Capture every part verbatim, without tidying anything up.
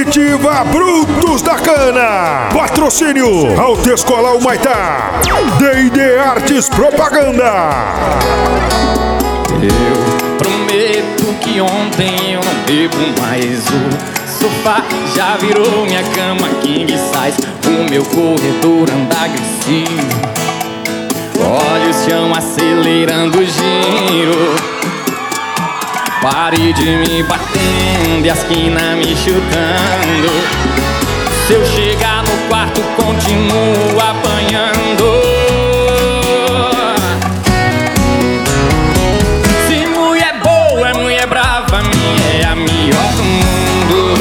Comitiva Brutos da Cana. Patrocínio Autoescola Humaitá. D e D Artes Propaganda. Eu prometo que ontem eu não bebo mais. O sofá já virou minha cama king size. O meu corredor anda agressivo. Olha o chão acelerando o giro. Parede me batendo e a esquina me chutando. Se eu chegar no quarto, continuo apanhando. Se mulher boa é mulher brava, minha é a melhor do mundo.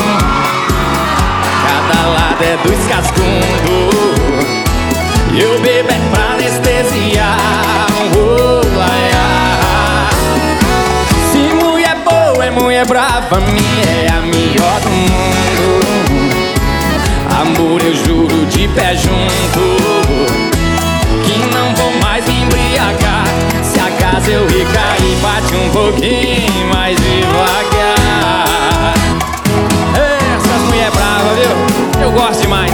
Cada lado é dois cascundos. Eu bebo é pra anestesiar. Oh, ai, ai. Se mulher boa é mulher brava, minha é a melhor do mundo. Amor, eu juro de pé junto que não vou mais me embriagar. Se acaso eu recair, bate um pouquinho mais devagar. Essas mulher brava, viu? Eu gosto demais.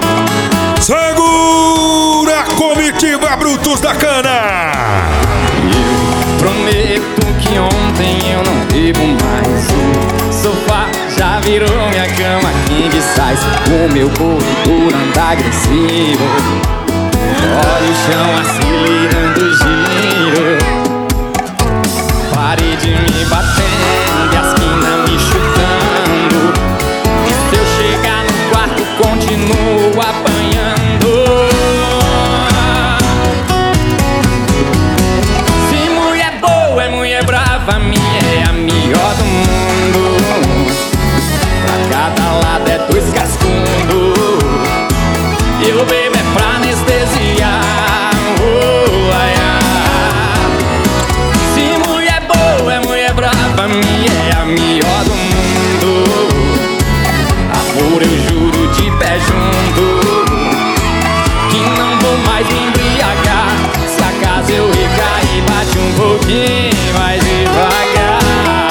Segura Comitiva Brutos da Cana. Eu prometo que ontem eu não bebo mais. O sofá já virou minha cama king size. O meu corredor anda agressivo. Olha o chão acelerando o giro. Parede me batendo e a esquina me chutando. E se eu chegar no quarto, continuo apanhando. Se mulher boa é mulher brava, minha é a melhor do mundo. Pra cada lado é dois cascundos. Eu bebo é pra anestesiar. Oh, ai, ai. Se mulher boa é mulher brava, minha é a melhor do mundo. Amor, eu juro de pé junto que não vou mais me embriagar. Se acaso eu recair, bate um pouquinho mais devagar.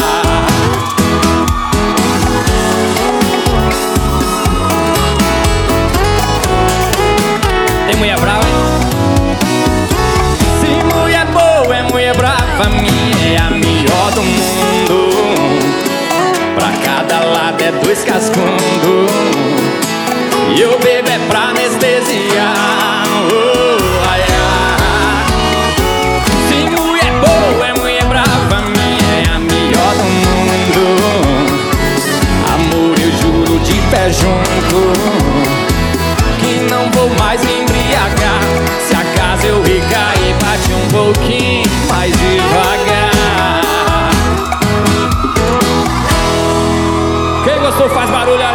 Tem mulher brava, hein? Se mulher boa é mulher brava, minha é a melhor do mundo. Pra cada lado é dois cascundos. E eu bebo é pra anestesiar. Oh, ai, ai. Se mulher boa é mulher brava, minha é a melhor do mundo. Amor, eu juro de pé junto que não vou mais me embriagar. Se acaso eu recair, bate um pouquinho mais devagar. Quem gostou faz barulho aí.